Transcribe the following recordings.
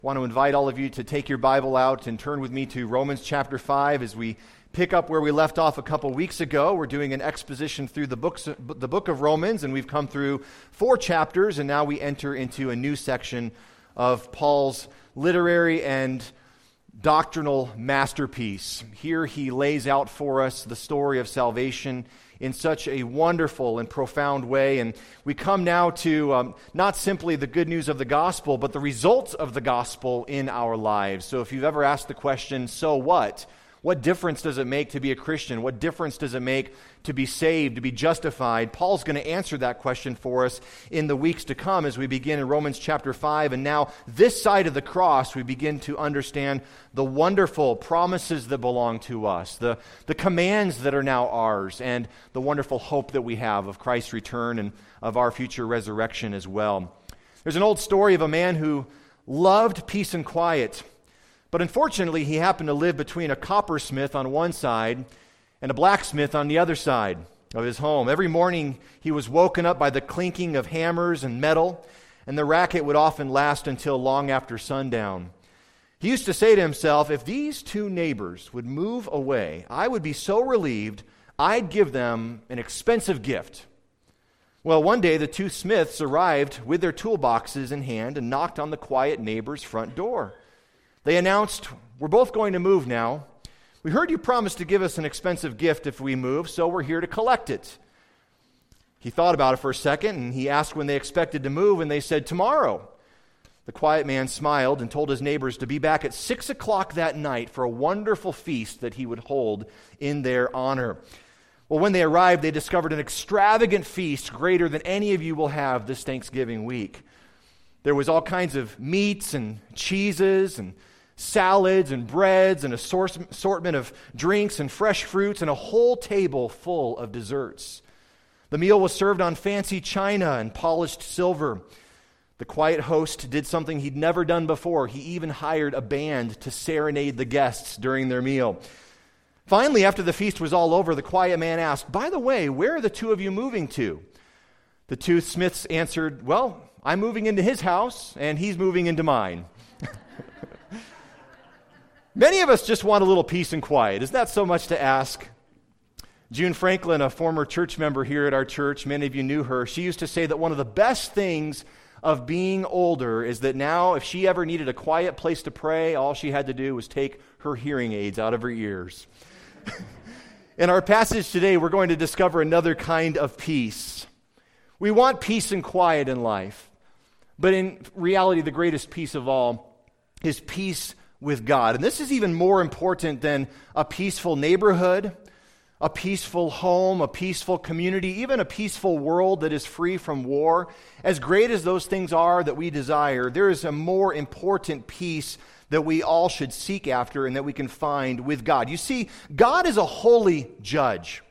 I want to invite all of you to take your Bible out and turn with me to Romans chapter 5 as we pick up where we left off a couple weeks ago. We're doing an exposition through the book of Romans, and we've come through 4 chapters, and now we enter into a new section of Paul's literary and doctrinal masterpiece. Here he lays out for us the story of salvation in such a wonderful and profound way. And we come now to not simply the good news of the gospel, but the results of the gospel in our lives. So if you've ever asked the question, so what? What difference does it make to be a Christian? What difference does it make to be saved, to be justified? Paul's going to answer that question for us in the weeks to come as we begin in Romans chapter 5. And now, this side of the cross, we begin to understand the wonderful promises that belong to us, the commands that are now ours, and the wonderful hope that we have of Christ's return and of our future resurrection as well. There's an old story of a man who loved peace and quiet, but unfortunately, he happened to live between a coppersmith on one side and a blacksmith on the other side of his home. Every morning, he was woken up by the clinking of hammers and metal, and the racket would often last until long after sundown. He used to say to himself, if these two neighbors would move away, I would be so relieved, I'd give them an expensive gift. Well, one day, the two smiths arrived with their toolboxes in hand and knocked on the quiet neighbor's front door. They announced, we're both going to move now. We heard you promised to give us an expensive gift if we move, so we're here to collect it. He thought about it for a second, and he asked when they expected to move, and they said, tomorrow. The quiet man smiled and told his neighbors to be back at 6 o'clock that night for a wonderful feast that he would hold in their honor. Well, when they arrived, they discovered an extravagant feast greater than any of you will have this Thanksgiving week. There was all kinds of meats and cheeses and salads and breads and assortment of drinks and fresh fruits and a whole table full of desserts. The meal was served on fancy china and polished silver. The quiet host did something he'd never done before. He even hired a band to serenade the guests during their meal. Finally, after the feast was all over, the quiet man asked, by the way, where are the two of you moving to? The two smiths answered, well, I'm moving into his house and he's moving into mine. Many of us just want a little peace and quiet. Is that so much to ask? June Franklin, a former church member here at our church, many of you knew her, she used to say that one of the best things of being older is that now if she ever needed a quiet place to pray, all she had to do was take her hearing aids out of her ears. In our passage today, we're going to discover another kind of peace. We want peace and quiet in life, but in reality, the greatest peace of all is peace with God. And this is even more important than a peaceful neighborhood, a peaceful home, a peaceful community, even a peaceful world that is free from war. As great as those things are that we desire, there is a more important peace that we all should seek after and that we can find with God. You see, God is a holy judge.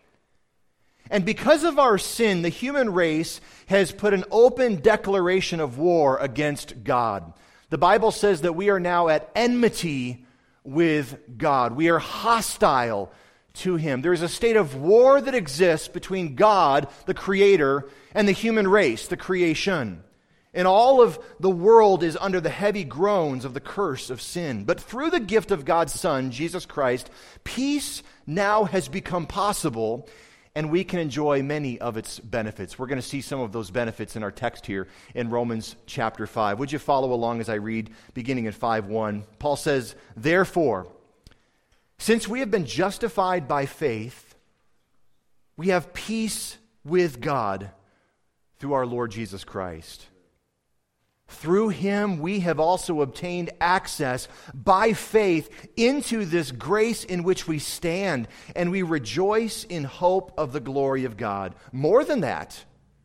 And because of our sin, the human race has put an open declaration of war against God. The Bible says that we are now at enmity with God. We are hostile to Him. There is a state of war that exists between God, the Creator, and the human race, the creation. And all of the world is under the heavy groans of the curse of sin. But through the gift of God's Son, Jesus Christ, peace now has become possible, and we can enjoy many of its benefits. We're going to see some of those benefits in our text here in Romans chapter 5. Would you follow along as I read, beginning in 5:1? Paul says, therefore, since we have been justified by faith, we have peace with God through our Lord Jesus Christ. Through Him, we have also obtained access by faith into this grace in which we stand, and we rejoice in hope of the glory of God. More than that,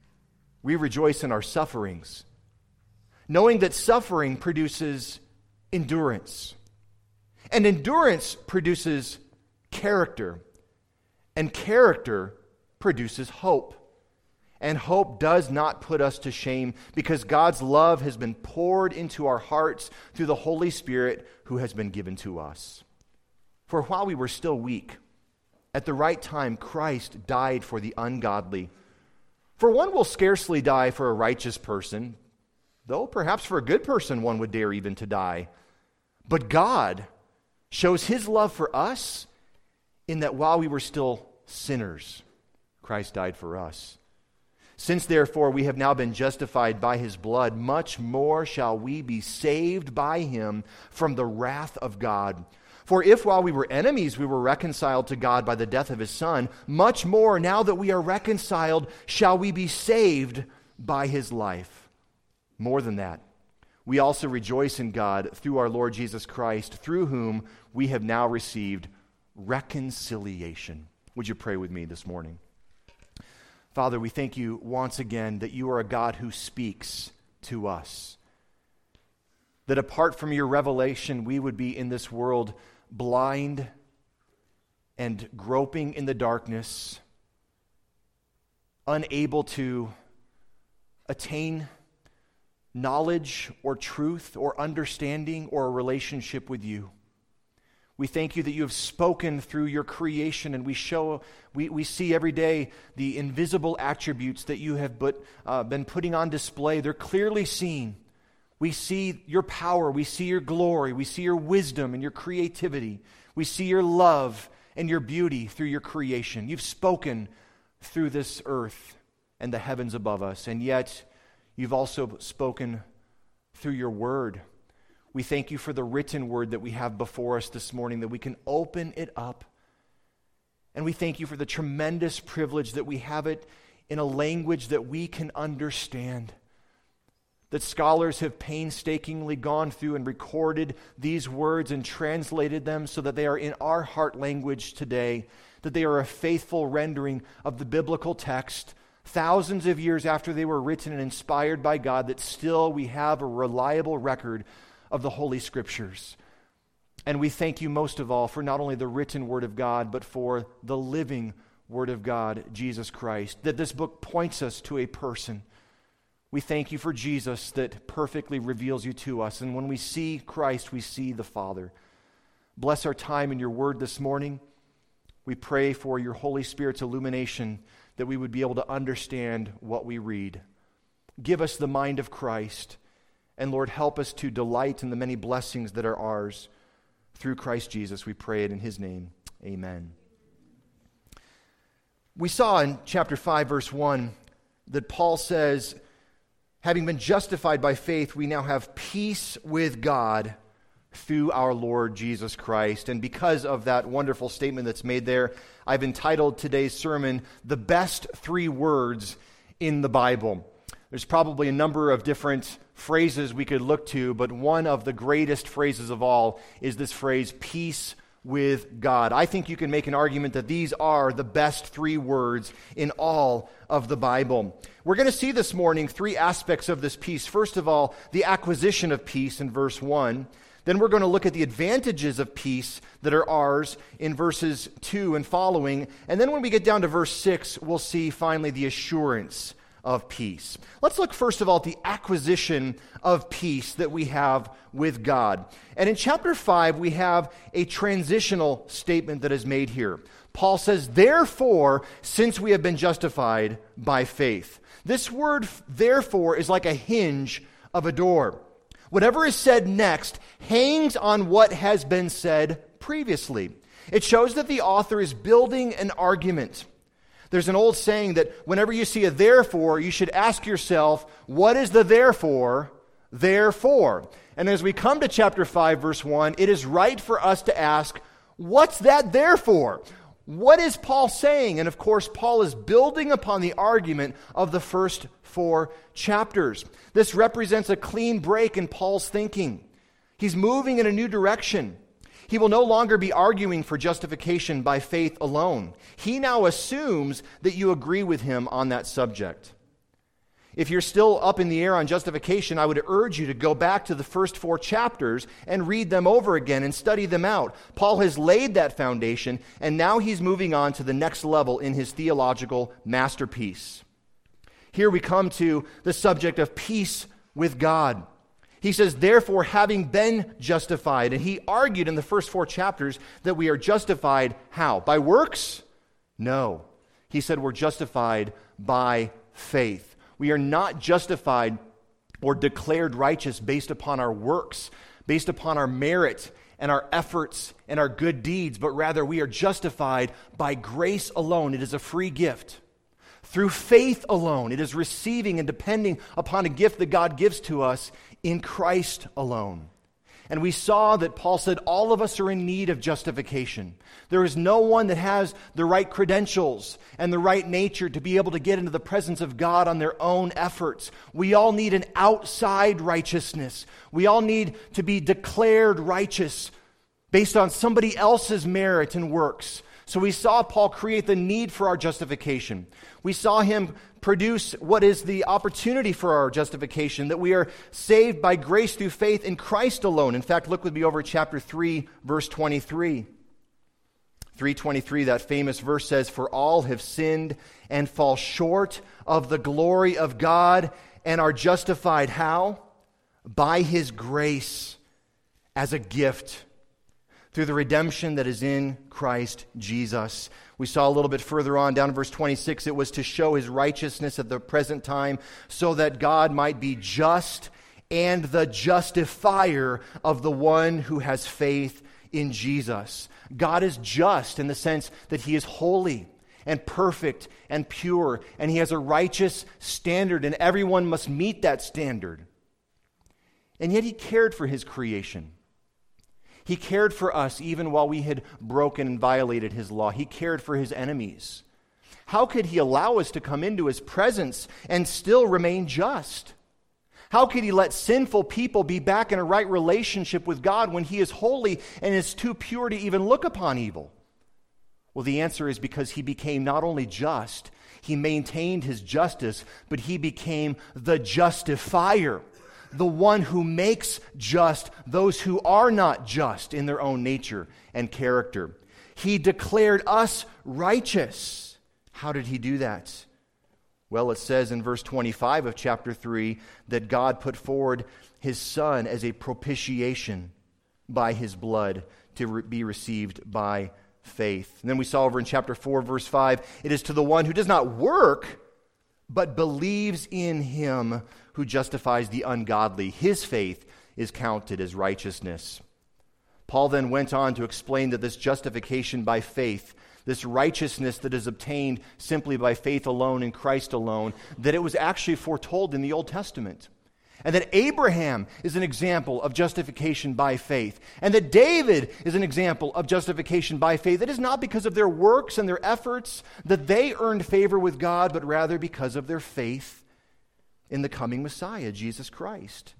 we rejoice in our sufferings, knowing that suffering produces endurance, and endurance produces character, and character produces hope. And hope does not put us to shame because God's love has been poured into our hearts through the Holy Spirit who has been given to us. For while we were still weak, at the right time Christ died for the ungodly. For one will scarcely die for a righteous person, though perhaps for a good person one would dare even to die. But God shows his love for us in that while we were still sinners, Christ died for us. Since therefore we have now been justified by his blood, much more shall we be saved by him from the wrath of God. For if while we were enemies we were reconciled to God by the death of his Son, much more now that we are reconciled shall we be saved by his life. More than that, we also rejoice in God through our Lord Jesus Christ, through whom we have now received reconciliation. Would you pray with me this morning? Father, we thank you once again that you are a God who speaks to us. That apart from your revelation, we would be in this world blind and groping in the darkness, unable to attain knowledge or truth or understanding or a relationship with you. We thank you that you have spoken through your creation, and we see every day the invisible attributes that you have been putting on display. They're clearly seen. We see your power, we see your glory, we see your wisdom and your creativity. We see your love and your beauty through your creation. You've spoken through this earth and the heavens above us, and yet you've also spoken through your word. We thank you for the written word that we have before us this morning, that we can open it up. And we thank you for the tremendous privilege that we have it in a language that we can understand. That scholars have painstakingly gone through and recorded these words and translated them so that they are in our heart language today, that they are a faithful rendering of the biblical text, thousands of years after they were written and inspired by God, that still we have a reliable record of the Holy Scriptures. And we thank you most of all for not only the written Word of God, but for the living Word of God, Jesus Christ, that this book points us to a person. We thank you for Jesus that perfectly reveals you to us. And when we see Christ, we see the Father. Bless our time in your Word this morning. We pray for your Holy Spirit's illumination, that we would be able to understand what we read. Give us the mind of Christ. And Lord, help us to delight in the many blessings that are ours. Through Christ Jesus, we pray it in his name. Amen. We saw in chapter 5, verse 1, that Paul says, having been justified by faith, we now have peace with God through our Lord Jesus Christ. And because of that wonderful statement that's made there, I've entitled today's sermon, The Best Three Words in the Bible. There's probably a number of different phrases we could look to, but one of the greatest phrases of all is this phrase, peace with God. I think you can make an argument that these are the best three words in all of the Bible. We're going to see this morning three aspects of this peace. First of all, the acquisition of peace in verse 1. Then we're going to look at the advantages of peace that are ours in verses 2 and following. And then when we get down to verse 6, we'll see finally the assurance of peace. Let's look first of all at the acquisition of peace that we have with God. And in chapter 5, we have a transitional statement that is made here. Paul says, therefore, since we have been justified by faith. This word, therefore, is like a hinge of a door. Whatever is said next hangs on what has been said previously. It shows that the author is building an argument. There's an old saying that whenever you see a therefore, you should ask yourself, what is the therefore there for? And as we come to chapter 5, verse 1, it is right for us to ask, what's that there for? What is Paul saying? And of course, Paul is building upon the argument of the first 4 chapters. This represents a clean break in Paul's thinking. He's moving in a new direction. He will no longer be arguing for justification by faith alone. He now assumes that you agree with him on that subject. If you're still up in the air on justification, I would urge you to go back to the first 4 chapters and read them over again and study them out. Paul has laid that foundation, and now he's moving on to the next level in his theological masterpiece. Here we come to the subject of peace with God. He says, therefore, having been justified, and he argued in the first 4 chapters that we are justified how? By works? No. He said we're justified by faith. We are not justified or declared righteous based upon our works, based upon our merit and our efforts and our good deeds, but rather we are justified by grace alone. It is a free gift. Through faith alone, it is receiving and depending upon a gift that God gives to us in Christ alone. And we saw that Paul said all of us are in need of justification. There is no one that has the right credentials and the right nature to be able to get into the presence of God on their own efforts. We all need an outside righteousness. We all need to be declared righteous based on somebody else's merit and works. So we saw Paul create the need for our justification. We saw him produce what is the opportunity for our justification, that we are saved by grace through faith in Christ alone. In fact, look with me over at chapter 3, verse 23. 3:23, that famous verse says, "For all have sinned and fall short of the glory of God and are justified," how? By His grace as a gift through the redemption that is in Christ Jesus. We saw a little bit further on, down in verse 26, it was to show His righteousness at the present time so that God might be just and the justifier of the one who has faith in Jesus. God is just in the sense that He is holy and perfect and pure, and He has a righteous standard, and everyone must meet that standard. And yet He cared for His creation. He cared for us even while we had broken and violated His law. He cared for His enemies. How could He allow us to come into His presence and still remain just? How could He let sinful people be back in a right relationship with God when He is holy and is too pure to even look upon evil? Well, the answer is because He became not only just, He maintained His justice, but He became the justifier, the one who makes just those who are not just in their own nature and character. He declared us righteous. How did He do that? Well, it says in verse 25 of chapter 3 that God put forward His Son as a propitiation by His blood to be received by faith. And then we saw over in chapter 4, verse 5, it is to the one who does not work, but believes in Him who justifies the ungodly. His faith is counted as righteousness. Paul then went on to explain that this justification by faith, this righteousness that is obtained simply by faith alone in Christ alone, that it was actually foretold in the Old Testament. And that Abraham is an example of justification by faith. And that David is an example of justification by faith. It is not because of their works and their efforts that they earned favor with God, but rather because of their faith in the coming Messiah, Jesus Christ.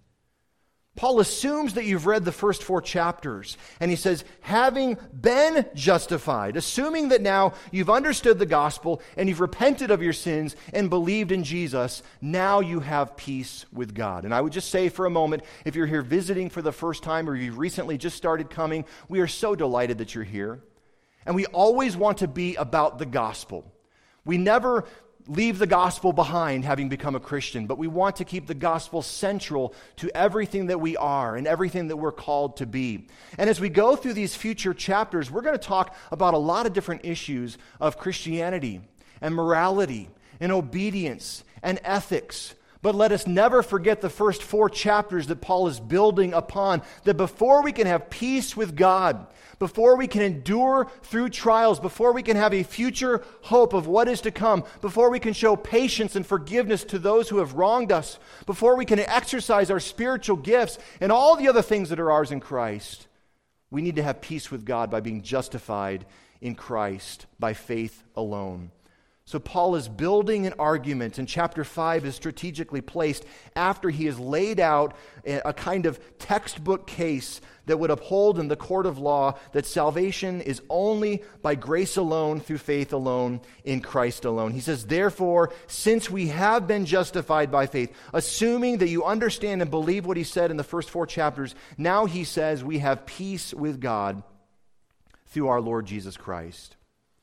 Paul assumes that you've read the first 4 chapters, and he says, having been justified, assuming that now you've understood the gospel and you've repented of your sins and believed in Jesus, now you have peace with God. And I would just say for a moment, if you're here visiting for the first time or you've recently just started coming, we are so delighted that you're here. And we always want to be about the gospel. We never leave the gospel behind having become a Christian, but we want to keep the gospel central to everything that we are and everything that we're called to be. And as we go through these future chapters, we're going to talk about a lot of different issues of Christianity and morality and obedience and ethics. But let us never forget the first 4 chapters that Paul is building upon, that before we can have peace with God, before we can endure through trials, before we can have a future hope of what is to come, before we can show patience and forgiveness to those who have wronged us, before we can exercise our spiritual gifts and all the other things that are ours in Christ, we need to have peace with God by being justified in Christ by faith alone. So Paul is building an argument, and chapter 5 is strategically placed after he has laid out a kind of textbook case that would uphold in the court of law that salvation is only by grace alone, through faith alone, in Christ alone. He says, therefore, since we have been justified by faith, assuming that you understand and believe what he said in the first 4 chapters, now he says we have peace with God through our Lord Jesus Christ.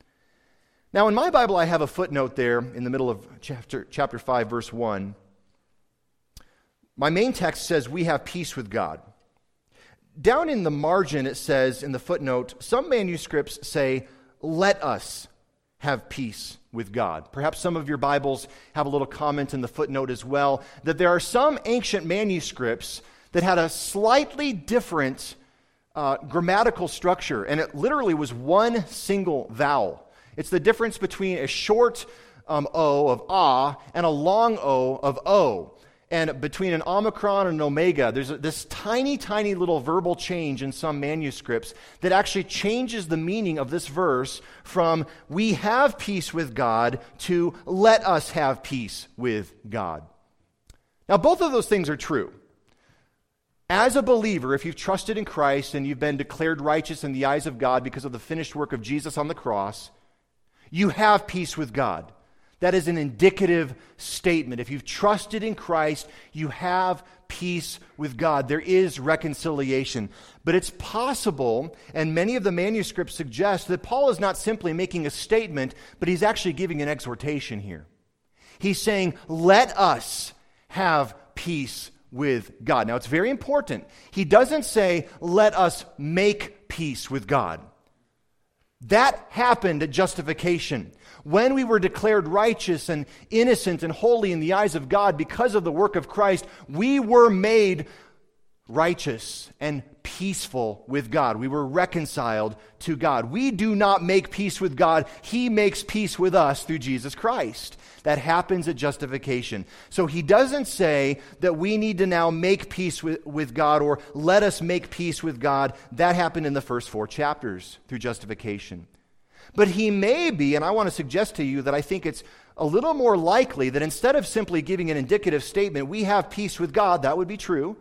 Now, in my Bible, I have a footnote there in the middle of chapter 5, verse 1. My main text says, we have peace with God. Down in the margin, it says in the footnote, some manuscripts say, let us have peace with God. Perhaps some of your Bibles have a little comment in the footnote as well, that there are some ancient manuscripts that had a slightly different grammatical structure, and it literally was one single vowel. It's the difference between a short O of ah and a long O of O. And between an omicron and an omega, there's this tiny, tiny little verbal change in some manuscripts that actually changes the meaning of this verse from we have peace with God to let us have peace with God. Now, both of those things are true. As a believer, if you've trusted in Christ and you've been declared righteous in the eyes of God because of the finished work of Jesus on the cross, you have peace with God. That is an indicative statement. If you've trusted in Christ, you have peace with God. There is reconciliation. But it's possible, and many of the manuscripts suggest, that Paul is not simply making a statement, but he's actually giving an exhortation here. He's saying, let us have peace with God. Now, it's very important. He doesn't say, let us make peace with God. That happened at justification. When we were declared righteous and innocent and holy in the eyes of God because of the work of Christ, we were made righteous and peaceful with God. We were reconciled to God. We do not make peace with God. He makes peace with us through Jesus Christ. That happens at justification. So he doesn't say that we need to now make peace with God or let us make peace with God. That happened in the first 4 chapters through justification. But he may be, and I want to suggest to you that I think it's a little more likely that instead of simply giving an indicative statement, we have peace with God, that would be true.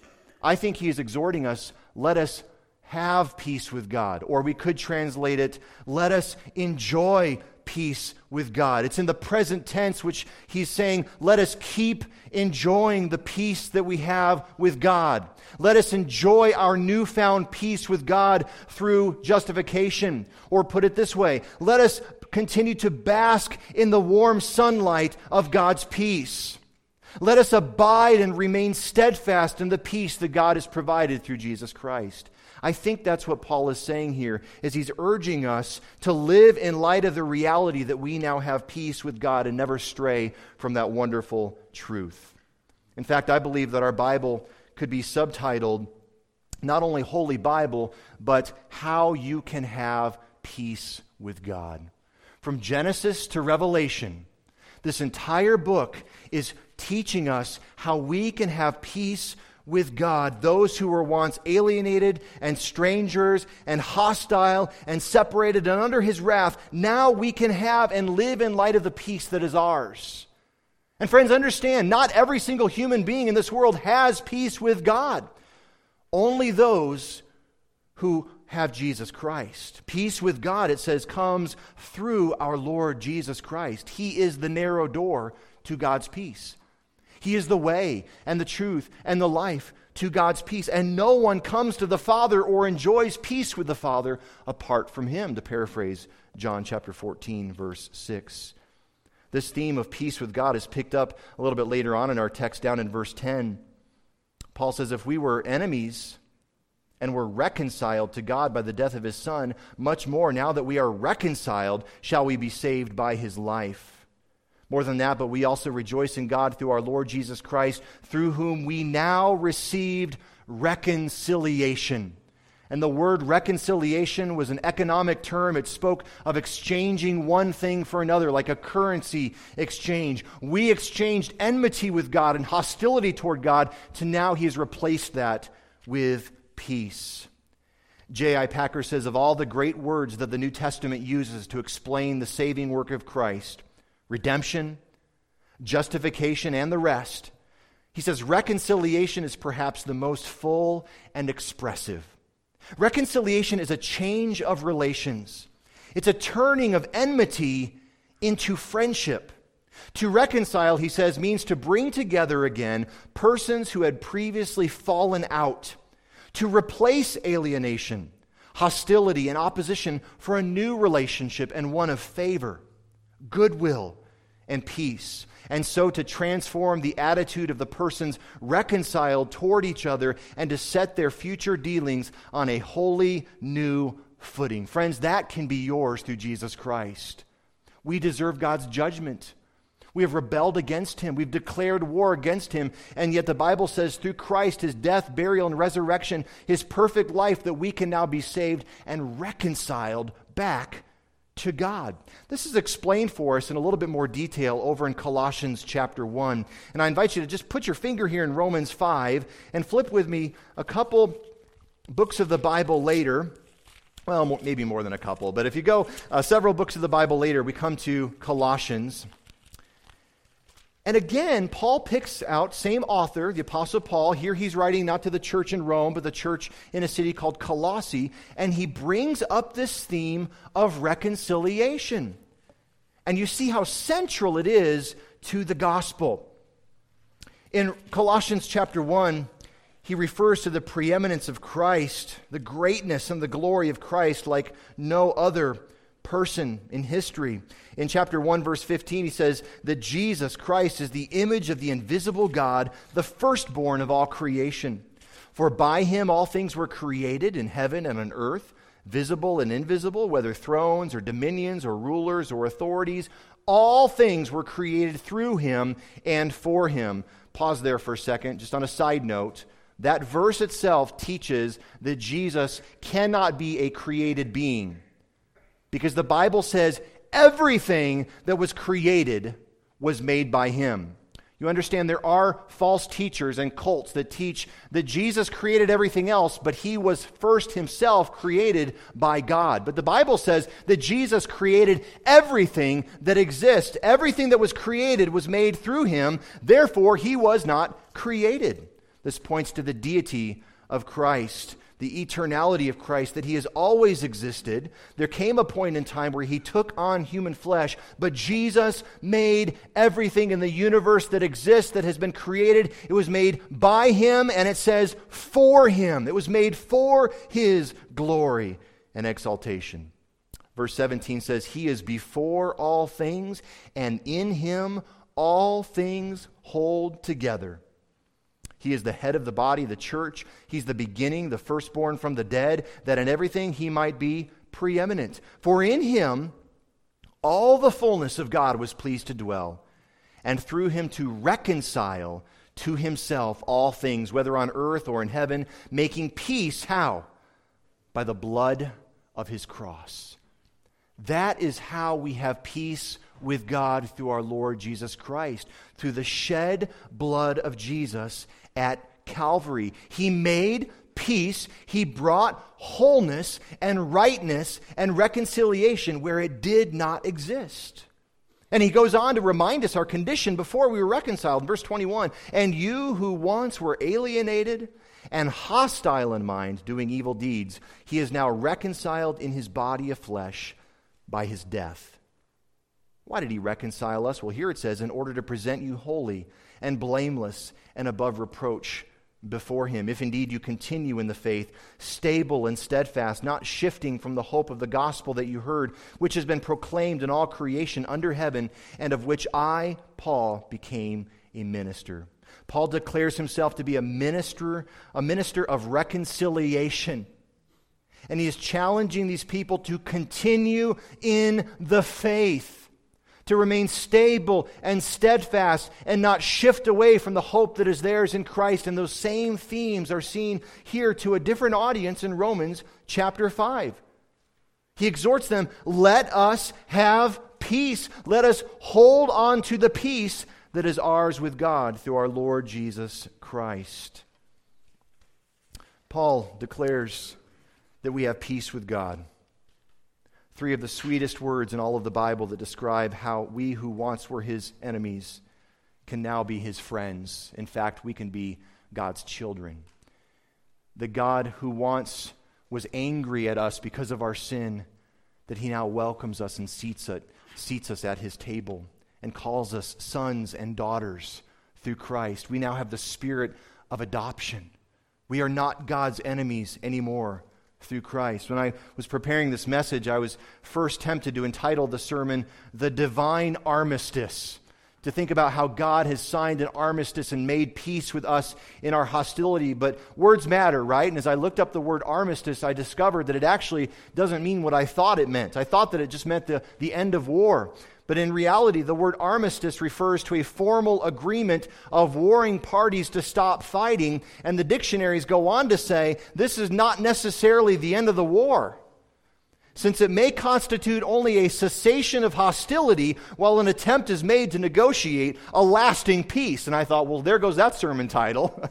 I think he is exhorting us, let us have peace with God. Or we could translate it, let us enjoy peace with God. It's in the present tense, which he's saying, let us keep enjoying the peace that we have with God. Let us enjoy our newfound peace with God through justification. Or put it this way, let us continue to bask in the warm sunlight of God's peace. Let us abide and remain steadfast in the peace that God has provided through Jesus Christ. I think that's what Paul is saying here, is he's urging us to live in light of the reality that we now have peace with God and never stray from that wonderful truth. In fact, I believe that our Bible could be subtitled not only Holy Bible, but How You Can Have Peace with God. From Genesis to Revelation, this entire book is teaching us how we can have peace with God. Those who were once alienated and strangers and hostile and separated and under his wrath, now we can have and live in light of the peace that is ours. And friends, understand, not every single human being in this world has peace with God. Only those who have Jesus Christ. Peace with God, it says, comes through our Lord Jesus Christ. He is the narrow door to God's peace. He is the way and the truth and the life to God's peace. And no one comes to the Father or enjoys peace with the Father apart from him, to paraphrase John chapter 14, verse 6. This theme of peace with God is picked up a little bit later on in our text down in verse 10. Paul says, if we were enemies and were reconciled to God by the death of his Son, much more now that we are reconciled, shall we be saved by his life. More than that, but we also rejoice in God through our Lord Jesus Christ, through whom we now received reconciliation. And the word reconciliation was an economic term. It spoke of exchanging one thing for another, like a currency exchange. We exchanged enmity with God and hostility toward God, to now he has replaced that with peace. J.I. Packer says, of all the great words that the New Testament uses to explain the saving work of Christ, redemption, justification, and the rest, he says reconciliation is perhaps the most full and expressive. Reconciliation is a change of relations. It's a turning of enmity into friendship. To reconcile, he says, means to bring together again persons who had previously fallen out, to replace alienation, hostility, and opposition for a new relationship and one of favor, goodwill, and peace, and so to transform the attitude of the persons reconciled toward each other and to set their future dealings on a wholly new footing. Friends, that can be yours through Jesus Christ. We deserve God's judgment. We have rebelled against him. We've declared war against him. And yet the Bible says through Christ, his death, burial, and resurrection, his perfect life, that we can now be saved and reconciled back to God. This is explained for us in a little bit more detail over in Colossians chapter 1. And I invite you to just put your finger here in Romans 5 and flip with me a couple books of the Bible later. Well, maybe more than a couple, but if you go several books of the Bible later, we come to Colossians. And again, Paul picks out, same author, the Apostle Paul. Here he's writing not to the church in Rome, but the church in a city called Colossae. And he brings up this theme of reconciliation. And you see how central it is to the gospel. In Colossians chapter 1, he refers to the preeminence of Christ, the greatness and the glory of Christ like no other person in history. In chapter 1, verse 15, he says that Jesus Christ is the image of the invisible God, the firstborn of all creation. For by him all things were created in heaven and on earth, visible and invisible, whether thrones or dominions or rulers or authorities. All things were created through him and for him. Pause there for a second, just on a side note. That verse itself teaches that Jesus cannot be a created being, because the Bible says everything that was created was made by him. You understand, there are false teachers and cults that teach that Jesus created everything else, but he was first himself created by God. But the Bible says that Jesus created everything that exists. Everything that was created was made through him. Therefore, he was not created. This points to the deity of Christ, the eternality of Christ, that he has always existed. There came a point in time where he took on human flesh, but Jesus made everything in the universe that exists, that has been created. It was made by him, and it says for him. It was made for his glory and exaltation. Verse 17 says, he is before all things, and in him all things hold together. He is the head of the body, the church. He's the beginning, the firstborn from the dead, that in everything he might be preeminent. For in him all the fullness of God was pleased to dwell, and through him to reconcile to himself all things, whether on earth or in heaven, making peace, how? By the blood of his cross. That is how we have peace with God through our Lord Jesus Christ, through the shed blood of Jesus at Calvary. He made peace. He brought wholeness and rightness and reconciliation where it did not exist. And he goes on to remind us our condition before we were reconciled. Verse 21, and you who once were alienated and hostile in mind, doing evil deeds, he is now reconciled in his body of flesh by his death. Why did he reconcile us? Well, here it says, in order to present you holy and blameless and above reproach before him, if indeed you continue in the faith, stable and steadfast, not shifting from the hope of the gospel that you heard, which has been proclaimed in all creation under heaven, and of which I, Paul, became a minister. Paul declares himself to be a minister of reconciliation. And he is challenging these people to continue in the faith, to remain stable and steadfast and not shift away from the hope that is theirs in Christ. And those same themes are seen here to a different audience in Romans chapter 5. He exhorts them, let us have peace. Let us hold on to the peace that is ours with God through our Lord Jesus Christ. Paul declares that we have peace with God. 3 of the sweetest words in all of the Bible that describe how we who once were his enemies can now be his friends. In fact, we can be God's children. The God who once was angry at us because of our sin, that he now welcomes us and seats us at his table and calls us sons and daughters through Christ. We now have the spirit of adoption. We are not God's enemies anymore through Christ. When I was preparing this message, I was first tempted to entitle the sermon, The Divine Armistice, to think about how God has signed an armistice and made peace with us in our hostility. But words matter, right? And as I looked up the word armistice, I discovered that it actually doesn't mean what I thought it meant. I thought that it just meant the end of war. But in reality, the word armistice refers to a formal agreement of warring parties to stop fighting. And the dictionaries go on to say this is not necessarily the end of the war, since it may constitute only a cessation of hostility while an attempt is made to negotiate a lasting peace. And I thought, well, there goes that sermon title.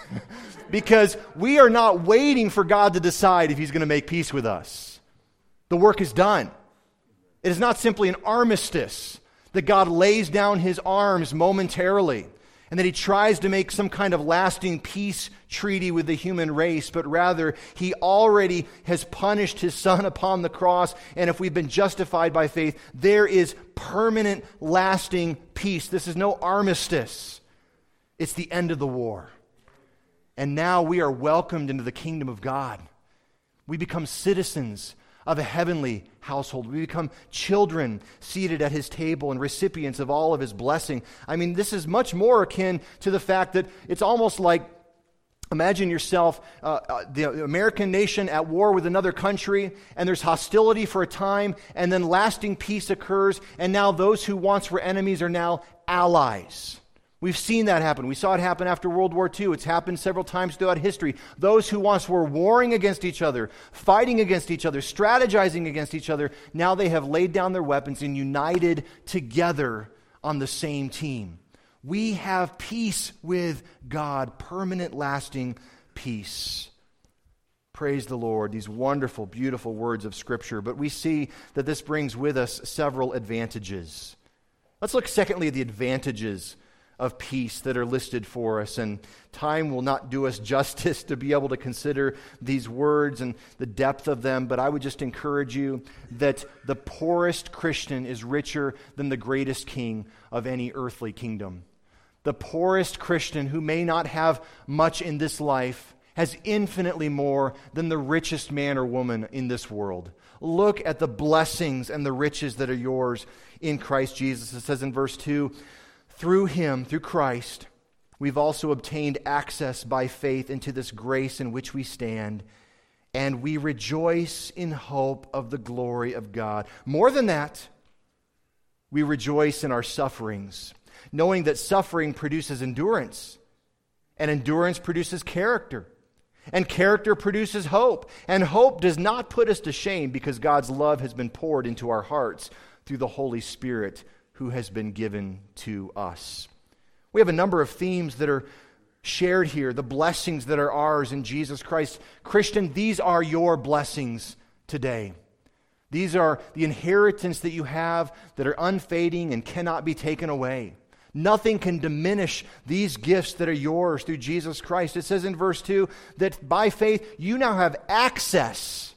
Because we are not waiting for God to decide if He's going to make peace with us. The work is done. It is not simply an armistice that God lays down His arms momentarily and that He tries to make some kind of lasting peace treaty with the human race, but rather He already has punished His Son upon the cross, and if we've been justified by faith, there is permanent, lasting peace. This is no armistice. It's the end of the war. And now we are welcomed into the kingdom of God. We become citizens of a heavenly household. We become children seated at His table and recipients of all of His blessing. I mean, this is much more akin to the fact that it's almost like, imagine yourself, the American nation at war with another country, and there's hostility for a time, and then lasting peace occurs, and now those who once were enemies are now allies. We've seen that happen. We saw it happen after World War II. It's happened several times throughout history. Those who once were warring against each other, fighting against each other, strategizing against each other, now they have laid down their weapons and united together on the same team. We have peace with God, permanent, lasting peace. Praise the Lord, these wonderful, beautiful words of Scripture. But we see that this brings with us several advantages. Let's look secondly at the advantages of peace that are listed for us, and time will not do us justice to be able to consider these words and the depth of them, but I would just encourage you that the poorest Christian is richer than the greatest king of any earthly kingdom. The poorest Christian, who may not have much in this life, has infinitely more than the richest man or woman in this world. Look at the blessings and the riches that are yours in Christ Jesus. It says in verse 2, through Him, through Christ, we've also obtained access by faith into this grace in which we stand, and we rejoice in hope of the glory of God. More than that, we rejoice in our sufferings, knowing that suffering produces endurance, and endurance produces character, and character produces hope, and hope does not put us to shame because God's love has been poured into our hearts through the Holy Spirit who has been given to us. We have a number of themes that are shared here, the blessings that are ours in Jesus Christ. Christian, these are your blessings today. These are the inheritance that you have that are unfading and cannot be taken away. Nothing can diminish these gifts that are yours through Jesus Christ. It says in verse 2 that by faith you now have access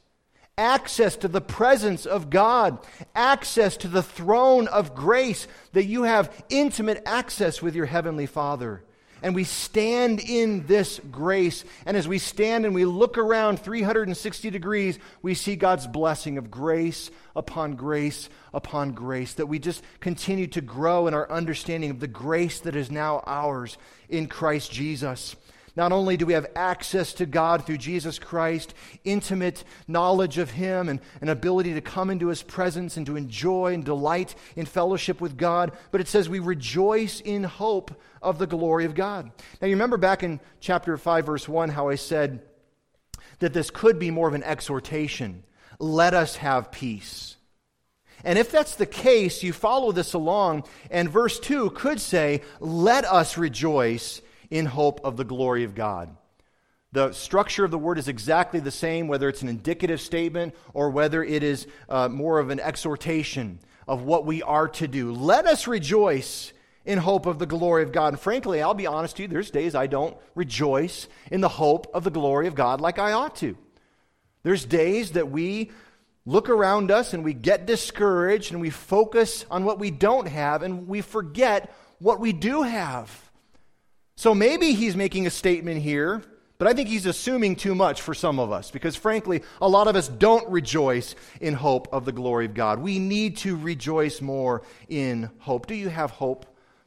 to the presence of God, access to the throne of grace, that you have intimate access with your Heavenly Father. And we stand in this grace, and as we stand and we look around 360 degrees, we see God's blessing of grace upon grace upon grace, that we just continue to grow in our understanding of the grace that is now ours in Christ Jesus. Not only do we have access to God through Jesus Christ, intimate knowledge of Him and an ability to come into His presence and to enjoy and delight in fellowship with God, but it says we rejoice in hope of the glory of God. Now you remember back in chapter 5 verse 1 how I said that this could be more of an exhortation. Let us have peace. And if that's the case, you follow this along, and verse 2 could say, let us rejoice in hope of the glory of God. The structure of the word is exactly the same, whether it's an indicative statement or whether it is more of an exhortation of what we are to do. Let us rejoice in hope of the glory of God. And frankly, I'll be honest with you, there's days I don't rejoice in the hope of the glory of God like I ought to. There's days that we look around us and we get discouraged and we focus on what we don't have and we forget what we do have. So maybe he's making a statement here, but I think he's assuming too much for some of us because frankly, a lot of us don't rejoice in hope of the glory of God. We need to rejoice more in hope. Do you have hope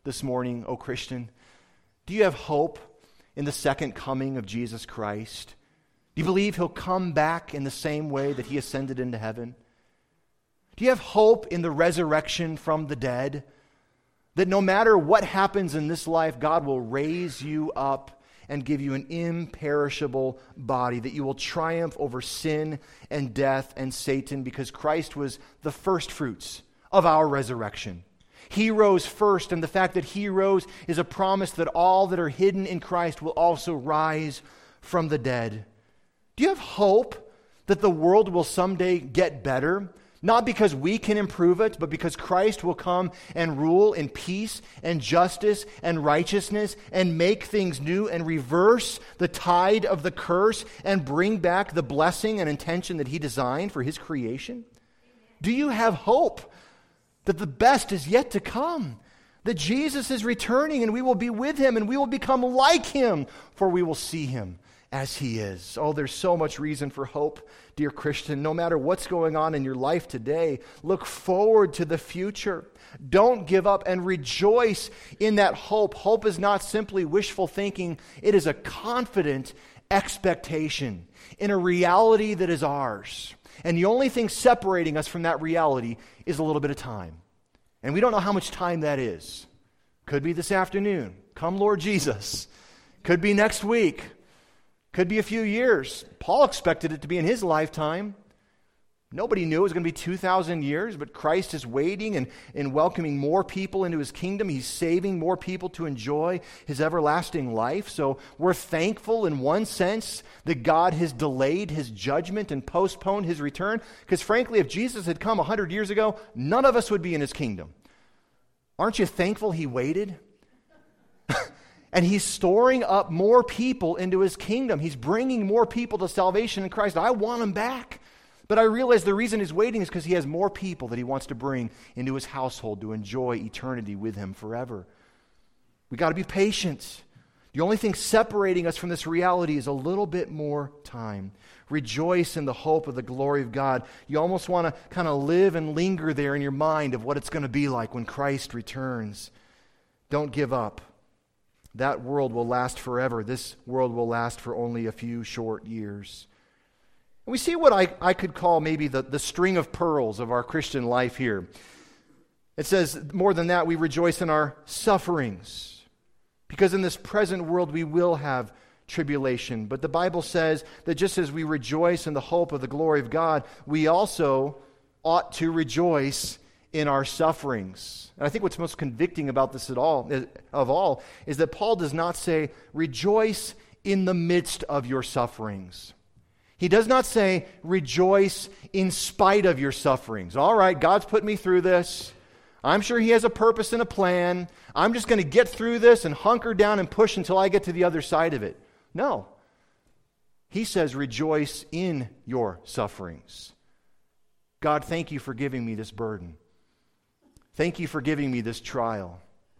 this morning, O Christian? Do you have hope in the second coming of Jesus Christ? Do you believe he'll come back in the same way that he ascended into heaven? Do you have hope in the resurrection from the dead? That no matter what happens in this life, God will raise you up and give you an imperishable body, that you will triumph over sin and death and Satan, because Christ was the first fruits of our resurrection. He rose first, and the fact that he rose is a promise that all that are hidden in Christ will also rise from the dead. Do you have hope that the world will someday get better? Not because we can improve it, but because Christ will come and rule in peace and justice and righteousness and make things new and reverse the tide of the curse and bring back the blessing and intention that he designed for his creation? Do you have hope that the best is yet to come? That Jesus is returning and we will be with him and we will become like him, for we will see him as he is. Oh, there's so much reason for hope, dear Christian. No matter what's going on in your life today, look forward to the future. Don't give up and rejoice in that hope. Hope is not simply wishful thinking. It is a confident expectation in a reality that is ours. And the only thing separating us from that reality is a little bit of time. And we don't know how much time that is. Could be this afternoon. Come, Lord Jesus. Could be next week. Could be a few years. Paul expected it to be in his lifetime. Nobody knew it was going to be 2,000 years, but Christ is waiting and welcoming more people into his kingdom. He's saving more people to enjoy his everlasting life. So we're thankful in one sense that God has delayed his judgment and postponed his return, because frankly, if Jesus had come 100 years ago, none of us would be in his kingdom. Aren't you thankful he waited? And he's storing up more people into his kingdom. He's bringing more people to salvation in Christ. I want him back. But I realize the reason he's waiting is because he has more people that he wants to bring into his household to enjoy eternity with him forever. We got to be patient. The only thing separating us from this reality is a little bit more time. Rejoice in the hope of the glory of God. You almost want to kind of live and linger there in your mind of what it's going to be like when Christ returns. Don't give up. That world will last forever. This world will last for only a few short years. And we see what I could call maybe the string of pearls of our Christian life here. It says, more than that, we rejoice in our sufferings. Because in this present world we will have tribulation. But the Bible says that just as we rejoice in the hope of the glory of God, we also ought to rejoice in our sufferings. And I think what's most convicting about this of all is that Paul does not say, rejoice in the midst of your sufferings. He does not say, rejoice in spite of your sufferings. All right, God's put me through this. I'm sure he has a purpose and a plan. I'm just going to get through this and hunker down and push until I get to the other side of it. No. He says, rejoice in your sufferings. God, thank you for giving me this burden. Thank you for giving me this trial.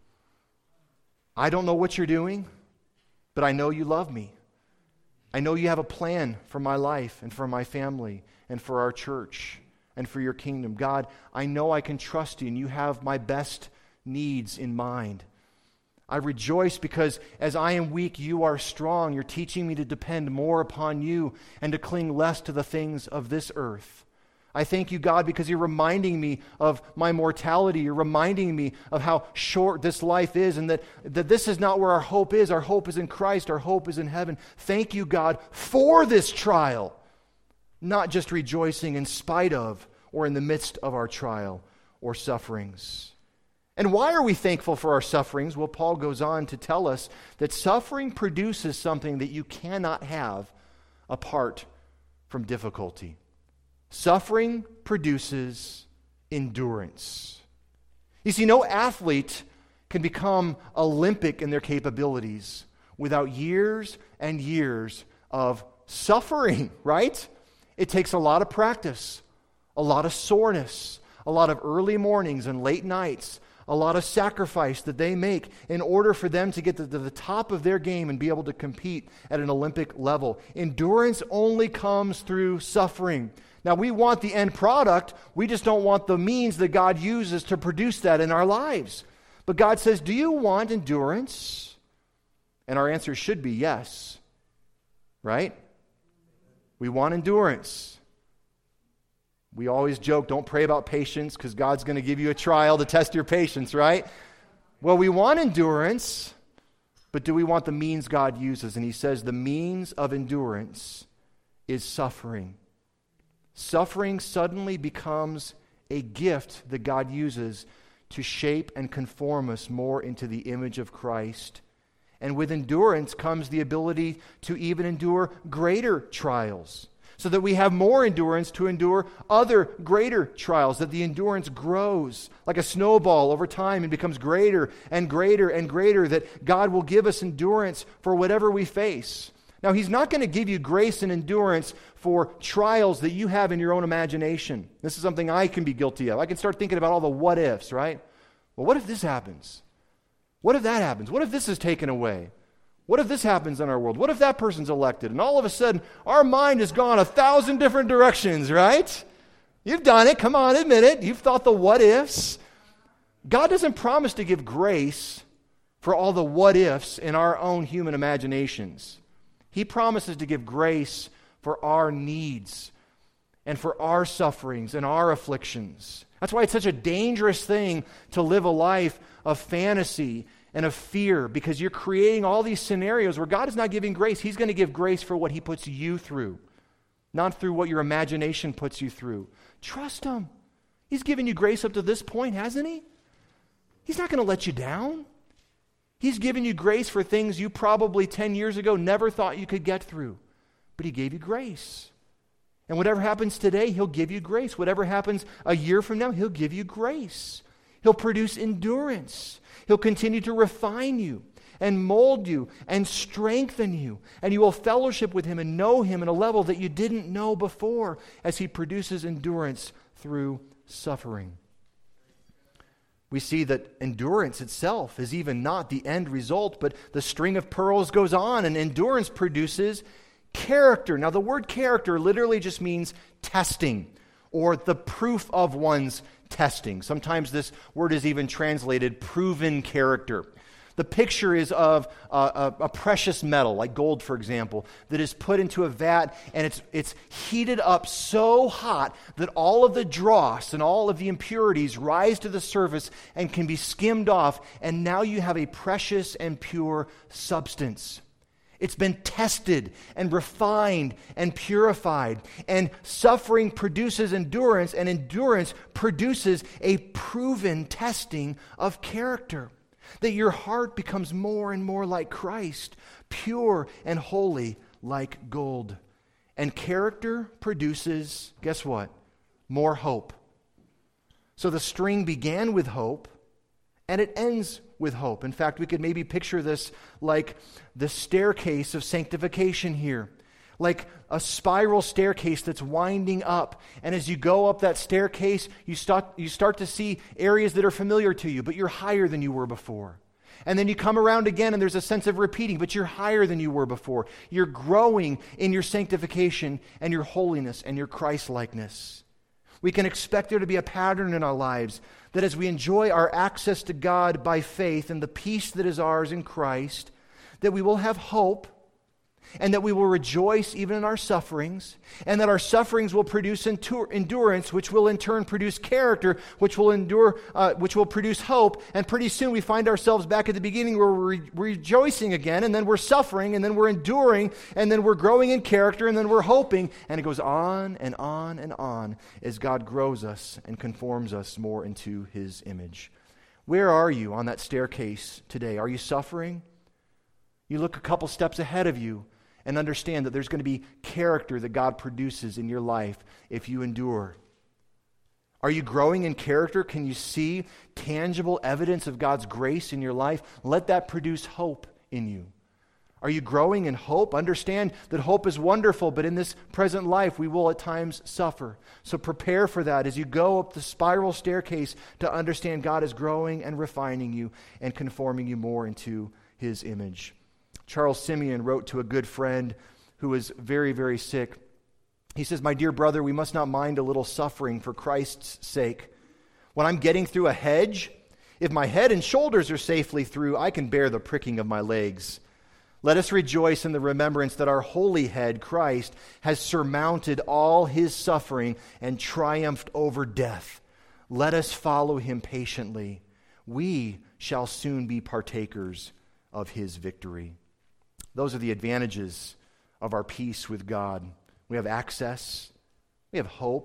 I don't know what you're doing, but I know you love me. I know you have a plan for my life and for my family and for our church and for your kingdom. God, I know I can trust you and you have my best needs in mind. I rejoice because as I am weak, you are strong. You're teaching me to depend more upon you and to cling less to the things of this earth. I thank you, God, because you're reminding me of my mortality. You're reminding me of how short this life is and that this is not where our hope is. Our hope is in Christ. Our hope is in heaven. Thank you, God, for this trial, not just rejoicing in spite of or in the midst of our trial or sufferings. And why are we thankful for our sufferings? Well, Paul goes on to tell us that suffering produces something that you cannot have apart from difficulty. Suffering produces endurance. You see, no athlete can become Olympic in their capabilities without years and years of suffering, right? It takes a lot of practice, a lot of soreness, a lot of early mornings and late nights, a lot of sacrifice that they make in order for them to get to the top of their game and be able to compete at an Olympic level. Endurance only comes through suffering. Now, we want the end product. We just don't want the means that God uses to produce that in our lives. But God says, do you want endurance? And our answer should be yes. Right? We want endurance. We always joke, don't pray about patience because God's going to give you a trial to test your patience, right? Well, we want endurance, but do we want the means God uses? And he says the means of endurance is suffering. Suffering suddenly becomes a gift that God uses to shape and conform us more into the image of Christ. And with endurance comes the ability to even endure greater trials, so that we have more endurance to endure other greater trials, that the endurance grows like a snowball over time and becomes greater and greater and greater, that God will give us endurance for whatever we face. Now, he's not going to give you grace and endurance for trials that you have in your own imagination. This is something I can be guilty of. I can start thinking about all the what ifs, right? Well, what if this happens? What if that happens? What if this is taken away? What if this happens in our world? What if that person's elected? And all of a sudden, our mind has gone 1,000 different directions, right? You've done it. Come on, admit it. You've thought the what ifs. God doesn't promise to give grace for all the what ifs in our own human imaginations. He promises to give grace for our needs and for our sufferings and our afflictions. That's why it's such a dangerous thing to live a life of fantasy and of fear, because you're creating all these scenarios where God is not giving grace. He's going to give grace for what he puts you through, not through what your imagination puts you through. Trust him. He's given you grace up to this point, hasn't he? He's not going to let you down. He's given you grace for things you probably 10 years ago never thought you could get through. But he gave you grace. And whatever happens today, he'll give you grace. Whatever happens a year from now, he'll give you grace. He'll produce endurance. He'll continue to refine you and mold you and strengthen you. And you will fellowship with him and know him at a level that you didn't know before as he produces endurance through suffering. We see that endurance itself is even not the end result, but the string of pearls goes on, and endurance produces character. Now, the word character literally just means testing, or the proof of one's testing. Sometimes this word is even translated proven character. The picture is of a precious metal, like gold, for example, that is put into a vat, and it's heated up so hot that all of the dross and all of the impurities rise to the surface and can be skimmed off, and now you have a precious and pure substance. It's been tested and refined and purified. And suffering produces endurance, and endurance produces a proven testing of character. That your heart becomes more and more like Christ, pure and holy like gold. And character produces, guess what? More hope. So the string began with hope, and it ends with hope. In fact, we could maybe picture this like the staircase of sanctification here. Like a spiral staircase that's winding up. And as you go up that staircase, you start to see areas that are familiar to you, but you're higher than you were before. And then you come around again and there's a sense of repeating, but you're higher than you were before. You're growing in your sanctification and your holiness and your Christ-likeness. We can expect there to be a pattern in our lives that as we enjoy our access to God by faith and the peace that is ours in Christ, that we will have hope, and that we will rejoice even in our sufferings, and that our sufferings will produce endurance, which will in turn produce character, which will produce hope, and pretty soon we find ourselves back at the beginning where we're rejoicing again, and then we're suffering, and then we're enduring, and then we're growing in character, and then we're hoping, and it goes on and on and on as God grows us and conforms us more into his image. Where are you on that staircase today? Are you suffering? You look a couple steps ahead of you and understand that there's going to be character that God produces in your life if you endure. Are you growing in character? Can you see tangible evidence of God's grace in your life? Let that produce hope in you. Are you growing in hope? Understand that hope is wonderful, but in this present life we will at times suffer. So prepare for that as you go up the spiral staircase to understand God is growing and refining you and conforming you more into his image. Charles Simeon wrote to a good friend who was very, very sick. He says, "My dear brother, we must not mind a little suffering for Christ's sake. When I'm getting through a hedge, If my head and shoulders are safely through, I can bear the pricking of my legs. Let us rejoice in the remembrance that our holy head, Christ, has surmounted all his suffering and triumphed over death. Let us follow him patiently. We shall soon be partakers of his victory. Those are the advantages of our peace with God. We have access. We have hope.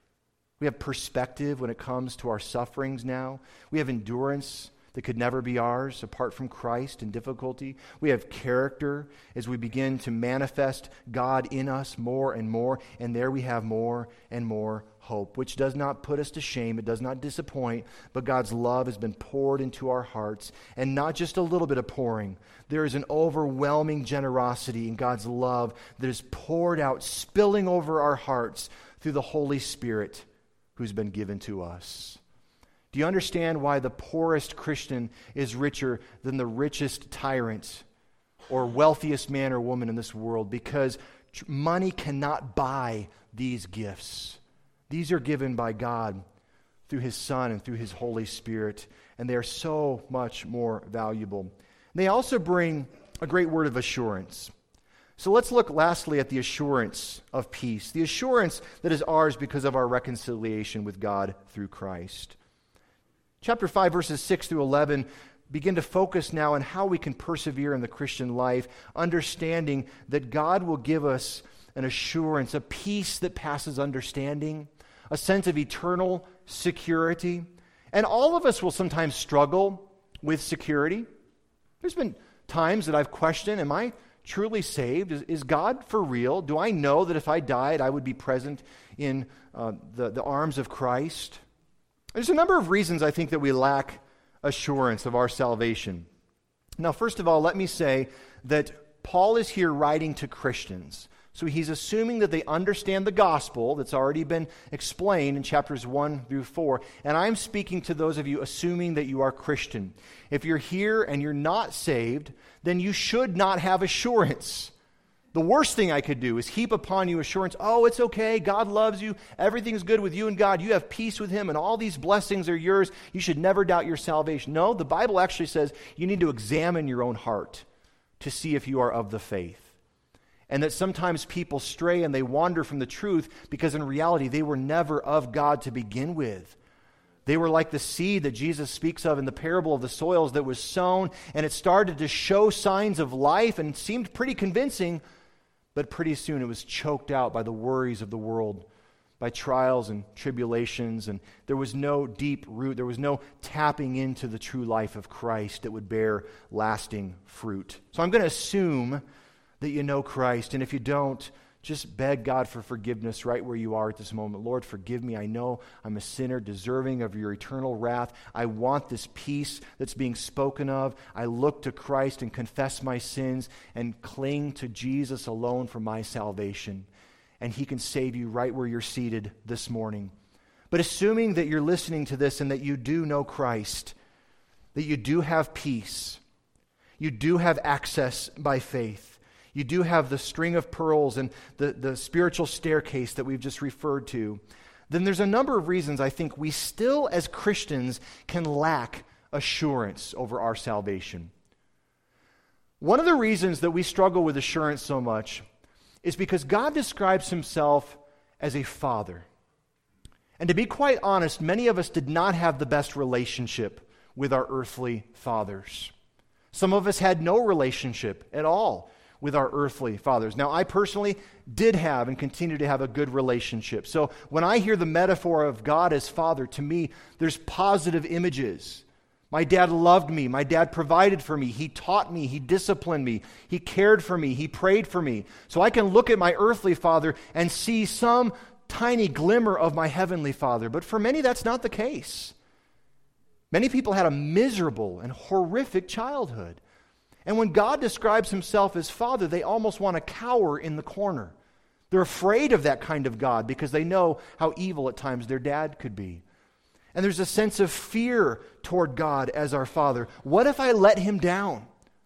We have perspective when it comes to our sufferings now. We have endurance that could never be ours apart from Christ in difficulty. We have character as we begin to manifest God in us more and more, and there we have more and more hope, which does not put us to shame. It does not disappoint, but God's love has been poured into our hearts, and not just a little bit of pouring. There is an overwhelming generosity in God's love that is poured out, spilling over our hearts through the Holy Spirit who's been given to us. Do you understand why the poorest Christian is richer than the richest tyrant or wealthiest man or woman in this world? Because money cannot buy these gifts. These are given by God through his Son and through his Holy Spirit, and they are so much more valuable. They also bring a great word of assurance. So let's look lastly at the assurance of peace, the assurance that is ours because of our reconciliation with God through Christ. Chapter 5, verses 6 through 11 begin to focus now on how we can persevere in the Christian life, understanding that God will give us an assurance, a peace that passes understanding, a sense of eternal security. And all of us will sometimes struggle with security. There's been times that I've questioned, am I truly saved? Is God for real? Do I know that if I died, I would be present in the arms of Christ? There's a number of reasons I think that we lack assurance of our salvation. Now, first of all, let me say that Paul is here writing to Christians. So he's assuming that they understand the gospel that's already been explained in chapters 1 through 4. And I'm speaking to those of you assuming that you are Christian. If you're here and you're not saved, then you should not have assurance. The worst thing I could do is heap upon you assurance, oh, it's okay, God loves you, everything's good with you and God, you have peace with him, and all these blessings are yours, you should never doubt your salvation. No, the Bible actually says you need to examine your own heart to see if you are of the faith. And that sometimes people stray and they wander from the truth because in reality they were never of God to begin with. They were like the seed that Jesus speaks of in the parable of the soils that was sown, and it started to show signs of life and seemed pretty convincing, but pretty soon it was choked out by the worries of the world, by trials and tribulations, and there was no deep root, there was no tapping into the true life of Christ that would bear lasting fruit. So I'm going to assume that you know Christ, and if you don't, just beg God for forgiveness right where you are at this moment. Lord, forgive me. I know I'm a sinner deserving of your eternal wrath. I want this peace that's being spoken of. I look to Christ and confess my sins and cling to Jesus alone for my salvation. And he can save you right where you're seated this morning. But assuming that you're listening to this and that you do know Christ, that you do have peace, you do have access by faith, you do have the string of pearls and the spiritual staircase that we've just referred to, then there's a number of reasons I think we still as Christians can lack assurance over our salvation. One of the reasons that we struggle with assurance so much is because God describes himself as a father. And to be quite honest, many of us did not have the best relationship with our earthly fathers. Some of us had no relationship at all with our earthly fathers. Now, I personally did have and continue to have a good relationship. So when I hear the metaphor of God as Father, to me, there's positive images. My dad loved me. My dad provided for me. He taught me. He disciplined me. He cared for me. He prayed for me. So I can look at my earthly father and see some tiny glimmer of my heavenly Father. But for many, that's not the case. Many people had a miserable and horrific childhood. And when God describes himself as Father, they almost want to cower in the corner. They're afraid of that kind of God because they know how evil at times their dad could be. And there's a sense of fear toward God as our Father. What if I let him down?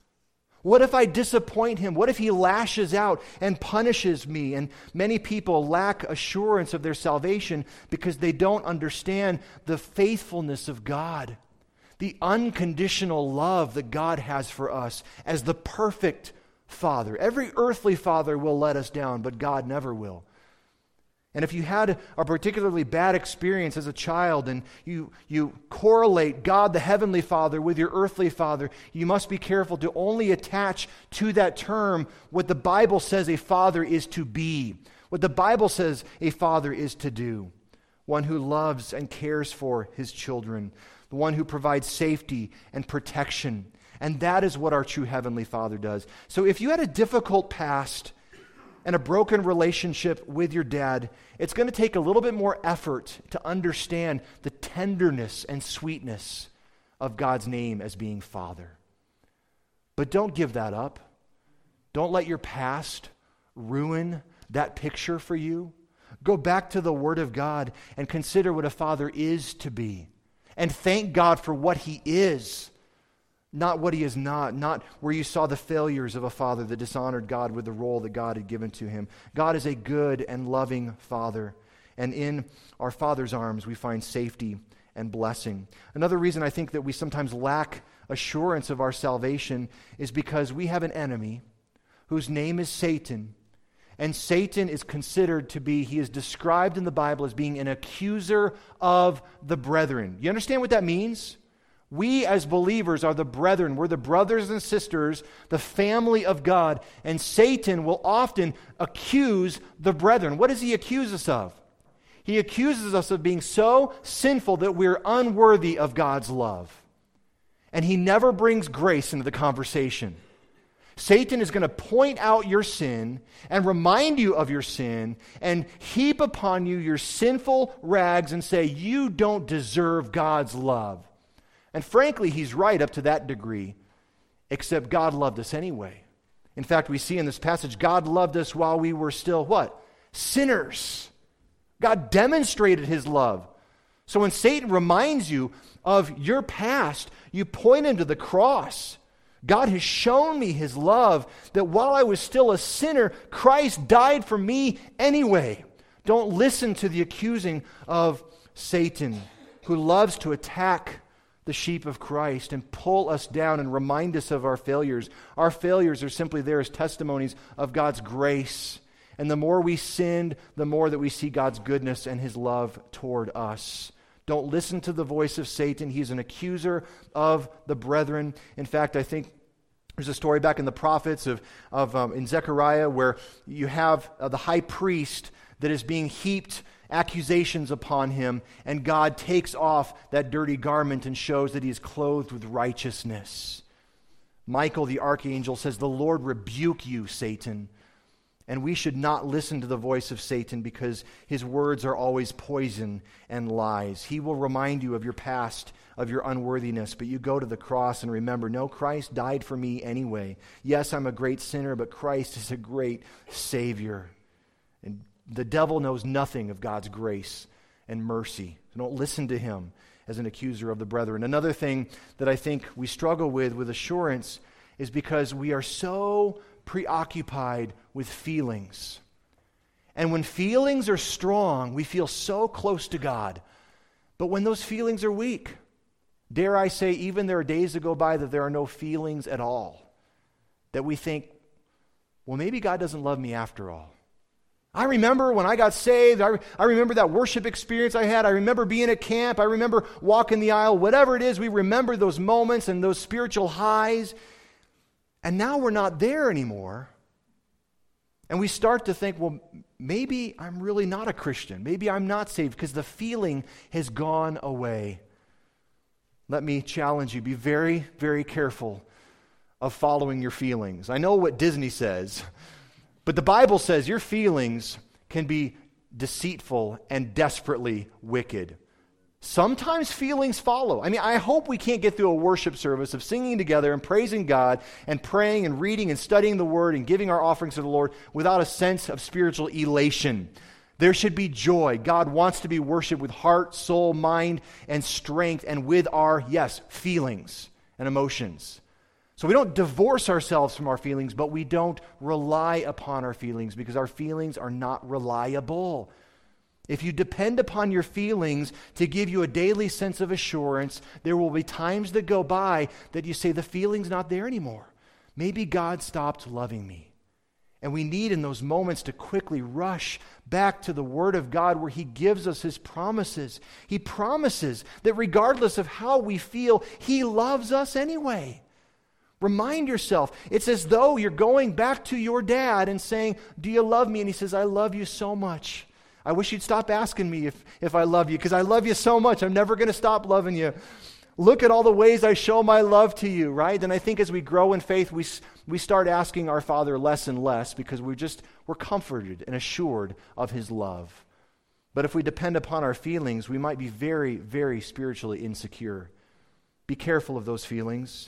What if I disappoint him? What if he lashes out and punishes me? And many people lack assurance of their salvation because they don't understand the faithfulness of God. the unconditional love that God has for us as the perfect Father. Every earthly father will let us down, but God never will. And if you had a particularly bad experience as a child and you correlate God the Heavenly Father with your earthly father, you must be careful to only attach to that term what the Bible says a father is to be, what the Bible says a father is to do. One who loves and cares for his children, the one who provides safety and protection. And that is what our true Heavenly Father does. So if you had a difficult past and a broken relationship with your dad, it's going to take a little bit more effort to understand the tenderness and sweetness of God's name as being Father. But don't give that up. Don't let your past ruin that picture for you. Go back to the Word of God and consider what a father is to be. And thank God for what He is, not what He is not where you saw the failures of a father that dishonored God with the role that God had given to him. God is a good and loving Father, and in our Father's arms we find safety and blessing. Another reason I think that we sometimes lack assurance of our salvation is because we have an enemy whose name is Satan, and Satan is considered to be, he is described in the Bible as being an accuser of the brethren. You understand what that means? We as believers are the brethren. We're the brothers and sisters, the family of God. And Satan will often accuse the brethren. What does he accuse us of? He accuses us of being so sinful that we're unworthy of God's love. And he never brings grace into the conversation. Satan is going to point out your sin and remind you of your sin and heap upon you your sinful rags and say, you don't deserve God's love. And frankly, he's right up to that degree, except God loved us anyway. In fact, we see in this passage, God loved us while we were still what? Sinners. God demonstrated His love. So when Satan reminds you of your past, you point him to the cross. God has shown me His love, that while I was still a sinner, Christ died for me anyway. Don't listen to the accusing of Satan, who loves to attack the sheep of Christ and pull us down and remind us of our failures. Our failures are simply there as testimonies of God's grace. And the more we sinned, the more that we see God's goodness and His love toward us. Don't listen to the voice of Satan. He's an accuser of the brethren. In fact, I think there's a story back in the prophets in Zechariah where you have the high priest that is being heaped accusations upon him, and God takes off that dirty garment and shows that he is clothed with righteousness. Michael the archangel says, "The Lord rebuke you, Satan." And we should not listen to the voice of Satan because his words are always poison and lies. He will remind you of your past, of your unworthiness, but you go to the cross and remember, no, Christ died for me anyway. Yes, I'm a great sinner, but Christ is a great Savior. And the devil knows nothing of God's grace and mercy. So don't listen to him as an accuser of the brethren. Another thing that I think we struggle with assurance is because we are so preoccupied with feelings. And when feelings are strong, we feel so close to God. But when those feelings are weak, dare I say, even there are days that go by that there are no feelings at all, that we think, well, maybe God doesn't love me after all. I remember when I got saved, I remember that worship experience I had, I remember being at camp, I remember walking the aisle, whatever it is, we remember those moments and those spiritual highs, and now we're not there anymore. And we start to think, well, maybe I'm really not a Christian, maybe I'm not saved, because the feeling has gone away. Let me challenge you, be very, very careful of following your feelings. I know what Disney says, but the Bible says your feelings can be deceitful and desperately wicked. Sometimes feelings follow. I mean, I hope we can't get through a worship service of singing together and praising God and praying and reading and studying the Word and giving our offerings to the Lord without a sense of spiritual elation. There should be joy. God wants to be worshiped with heart, soul, mind, and strength, and with our, yes, feelings and emotions. So we don't divorce ourselves from our feelings, but we don't rely upon our feelings because our feelings are not reliable. If you depend upon your feelings to give you a daily sense of assurance, there will be times that go by that you say, the feeling's not there anymore. Maybe God stopped loving me. And we need in those moments to quickly rush back to the Word of God where He gives us His promises. He promises that regardless of how we feel, He loves us anyway. Remind yourself, it's as though you're going back to your dad and saying, do you love me? And he says, I love you so much. I wish you'd stop asking me if I love you, because I love you so much. I'm never going to stop loving you. Look at all the ways I show my love to you, right? And I think as we grow in faith, we start asking our Father less and less because we're comforted and assured of His love. But if we depend upon our feelings, we might be very, very spiritually insecure. Be careful of those feelings.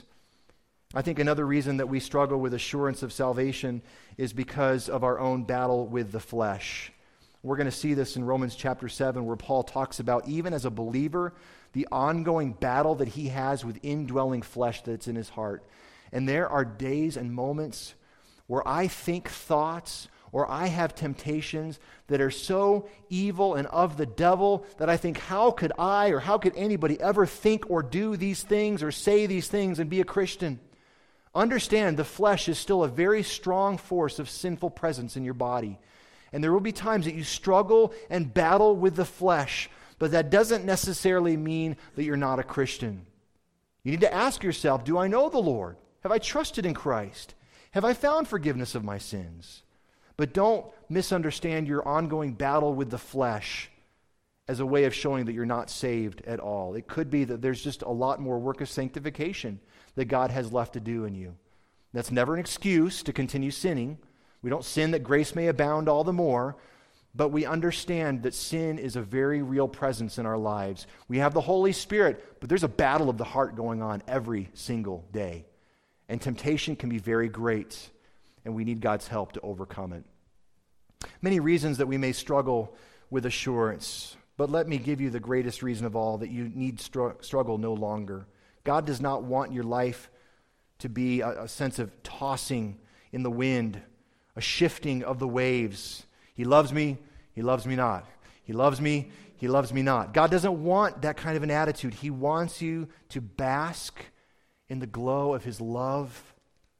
I think another reason that we struggle with assurance of salvation is because of our own battle with the flesh. We're going to see this in Romans chapter 7, where Paul talks about, even as a believer, the ongoing battle that he has with indwelling flesh that's in his heart. And there are days and moments where I think thoughts or I have temptations that are so evil and of the devil that I think, how could I or how could anybody ever think or do these things or say these things and be a Christian? Understand, the flesh is still a very strong force of sinful presence in your body. And there will be times that you struggle and battle with the flesh, but that doesn't necessarily mean that you're not a Christian. You need to ask yourself, do I know the Lord? Have I trusted in Christ? Have I found forgiveness of my sins? But don't misunderstand your ongoing battle with the flesh as a way of showing that you're not saved at all. It could be that there's just a lot more work of sanctification that God has left to do in you. That's never an excuse to continue sinning. We don't sin that grace may abound all the more, but we understand that sin is a very real presence in our lives. We have the Holy Spirit, but there's a battle of the heart going on every single day. And temptation can be very great, and we need God's help to overcome it. Many reasons that we may struggle with assurance, but let me give you the greatest reason of all, that you need struggle no longer. God does not want your life to be a sense of tossing in the wind, a shifting of the waves. He loves me not. He loves me not. God doesn't want that kind of an attitude. He wants you to bask in the glow of His love,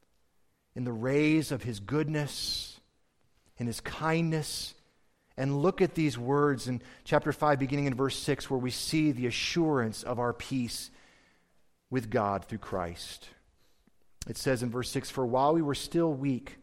in the rays of His goodness, in His kindness. And look at these words in chapter 5, beginning in verse 6, where we see the assurance of our peace with God through Christ. It says in verse 6, "For while we were still weak,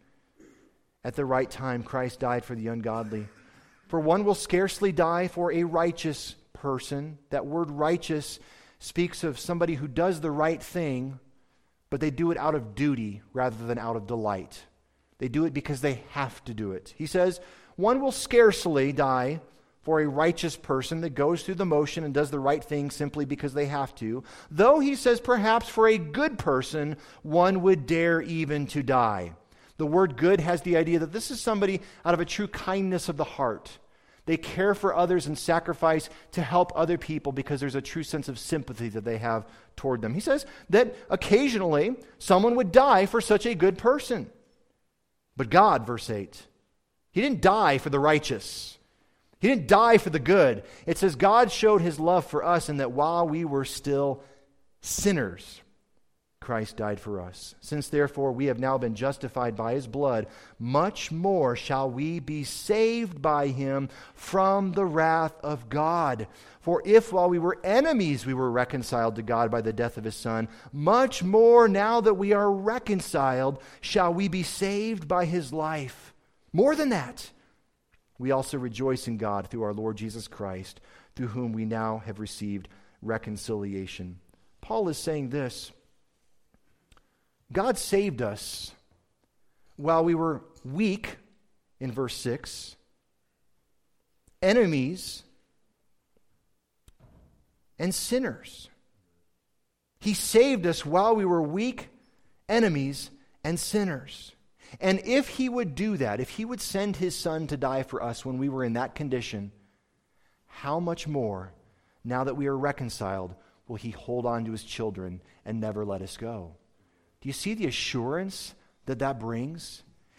at the right time Christ died for the ungodly. For one will scarcely die for a righteous person." That word righteous speaks of somebody who does the right thing, but they do it out of duty rather than out of delight. They do it because they have to do it. He says, one will scarcely die for a righteous person that goes through the motion and does the right thing simply because they have to. Though, he says, perhaps for a good person, one would dare even to die. The word good has the idea that this is somebody out of a true kindness of the heart. They care for others and sacrifice to help other people because there's a true sense of sympathy that they have toward them. He says that occasionally someone would die for such a good person. But God, verse 8, He didn't die for the righteous. He didn't die for the good. It says God showed His love for us in that while we were still sinners, Christ died for us. Since therefore we have now been justified by His blood, much more shall we be saved by Him from the wrath of God. For if while we were enemies we were reconciled to God by the death of His Son, much more now that we are reconciled shall we be saved by His life. More than that, we also rejoice in God through our Lord Jesus Christ, through whom we now have received reconciliation. Paul is saying this: God saved us while we were weak, in verse 6, enemies, and sinners. He saved us while we were weak, enemies, and sinners. And if He would do that, if He would send His Son to die for us when we were in that condition, how much more, now that we are reconciled, will He hold on to His children and never let us go? Do you see the assurance that brings?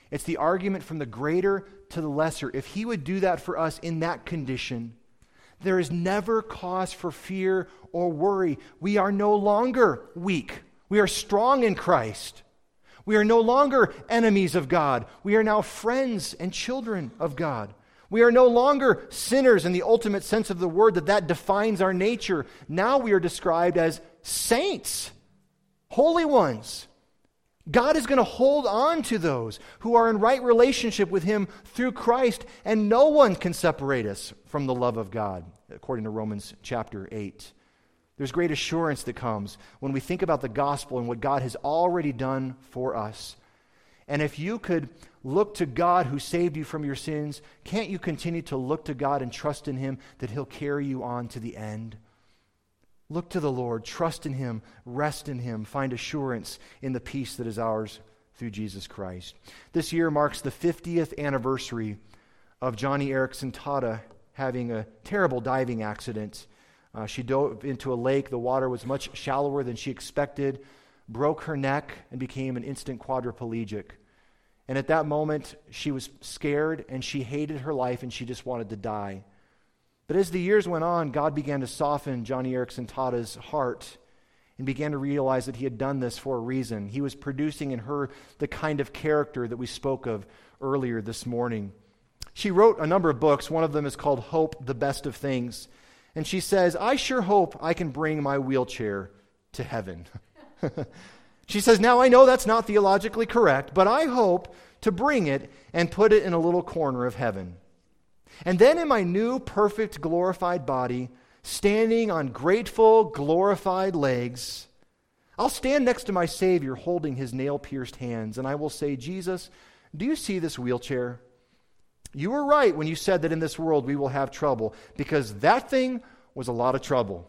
It's the argument from the greater to the lesser. If he would do that for us in that condition, there is never cause for fear or worry. We are no longer weak. We are strong in Christ. We are no longer enemies of God. We are now friends and children of God. We are no longer sinners in the ultimate sense of the word that defines our nature. Now we are described as saints, holy ones. God is going to hold on to those who are in right relationship with him through Christ, and no one can separate us from the love of God, according to Romans chapter 8. There's great assurance that comes when we think about the gospel and what God has already done for us. And if you could look to God who saved you from your sins, can't you continue to look to God and trust in him that he'll carry you on to the end? Look to the Lord, trust in him, rest in him, find assurance in the peace that is ours through Jesus Christ. This year marks the 50th anniversary of Joni Eareckson Tada having a terrible diving accident. She dove into a lake. The water was much shallower than she expected, broke her neck, and became an instant quadriplegic. And at that moment, she was scared, and she hated her life, and she just wanted to die. But as the years went on, God began to soften Joni Eareckson Tada's heart and began to realize that he had done this for a reason. He was producing in her the kind of character that we spoke of earlier this morning. She wrote a number of books. One of them is called Hope, the Best of Things. And she says, I sure hope I can bring my wheelchair to heaven. She says, now I know that's not theologically correct, but I hope to bring it and put it in a little corner of heaven. And then in my new, perfect, glorified body, standing on grateful, glorified legs, I'll stand next to my Savior holding his nail-pierced hands, and I will say, Jesus, do you see this wheelchair? You were right when you said that in this world we will have trouble, because that thing was a lot of trouble.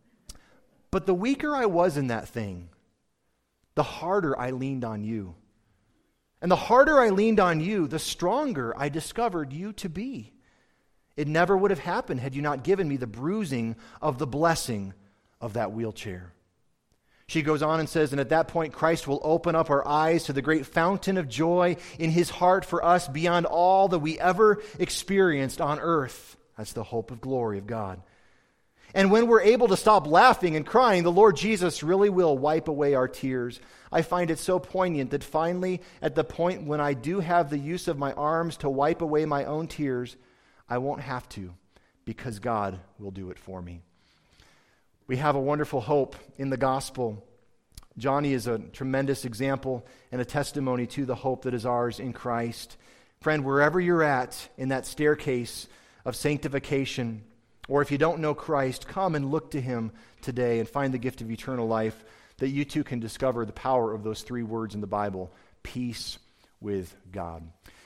But the weaker I was in that thing, the harder I leaned on you. And the harder I leaned on you, the stronger I discovered you to be. It never would have happened had you not given me the bruising of the blessing of that wheelchair. She goes on and says, and at that point, Christ will open up our eyes to the great fountain of joy in his heart for us beyond all that we ever experienced on earth. That's the hope of glory of God. And when we're able to stop laughing and crying, the Lord Jesus really will wipe away our tears. I find it so poignant that finally, at the point when I do have the use of my arms to wipe away my own tears, I won't have to, because God will do it for me. We have a wonderful hope in the gospel. Joni is a tremendous example and a testimony to the hope that is ours in Christ. Friend, wherever you're at in that staircase of sanctification, or if you don't know Christ, come and look to him today and find the gift of eternal life, that you too can discover the power of those three words in the Bible, peace with God.